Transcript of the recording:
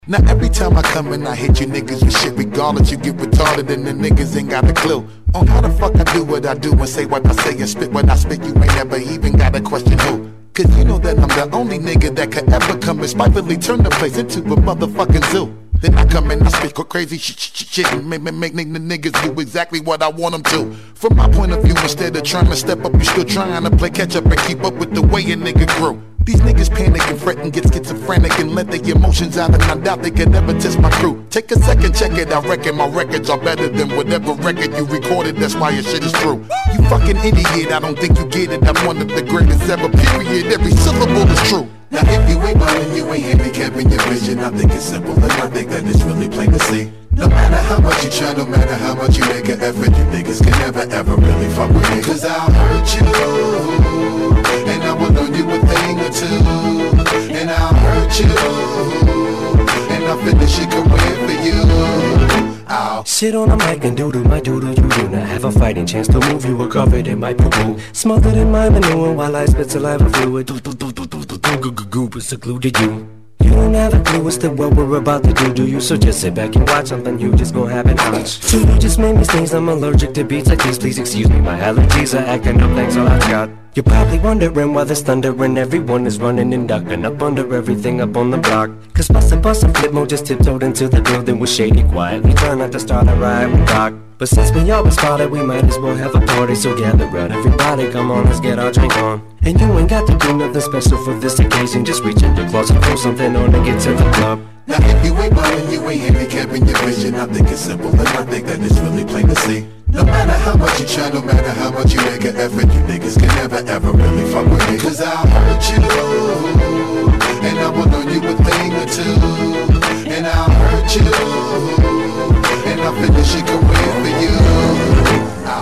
Now every time I come and I hit you niggas with shit, regardless, you get retarded and the niggas ain't got a clue on how the fuck I do what I do and say what I say and spit what I spit. You ain't never even got a question who. Cause you know that I'm the only nigga that could ever come and spitefully turn the place into a motherfucking zoo. Then I come and I spit crazy shit and make the niggas do exactly what I want them to. From my point of view, instead of trying to step up, you still trying to play catch up and keep up with the way a nigga grew. These niggas panic and fret and get schizophrenic and let their emotions out, and I doubt they can never test my crew. Take a second, check it, I reckon my records are better than whatever record you recorded, that's why your shit is true. You fucking idiot, I don't think you get it, I'm one of the greatest ever, period, every syllable is true. Now if you ain't ballin', you ain't handicapping your vision. I think it's simple and I think that it's really plain to see. No matter how much you try, no matter how much you make an effort, you niggas can never ever really fuck with me. Cause I'll hurt you, and I will learn you a thing or two. And I'll hurt you, and I'll finish your career for you. I'll sit on a mic and doodle my doodle you do not have a fighting chance to move. You were covered in my poo-poo, smothered in my manure while I spit saliva fluid. But secluded you. You don't have a clue as to what we're about to do you? So just sit back and watch something you just gon' happen to watch. So you just made me sneeze, I'm allergic to beats like these. Please excuse me, my allergies are acting up, thanks all I've got. You're probably wondering why there's thunder and everyone is running and ducking up under everything up on the block. Cause bust and flip mode just tiptoed into the building with shady quietly trying not to start a riot with Doc. But since we always spotted, we might as well have a party. So gather round everybody, come on, let's get our drink on. And you ain't got to do nothing special for this occasion. Just reach in your closet, throw something on and get to the club. Now if you ain't ballin', you ain't handicapping your vision. I think it's simple and I think that it's really plain to see. No matter how much you try, no matter how much you make an effort, you niggas can never ever really fuck with me. Cause I'll hurt you, and I will learn you a thing or two. And I'll hurt you, and I'll finish your career.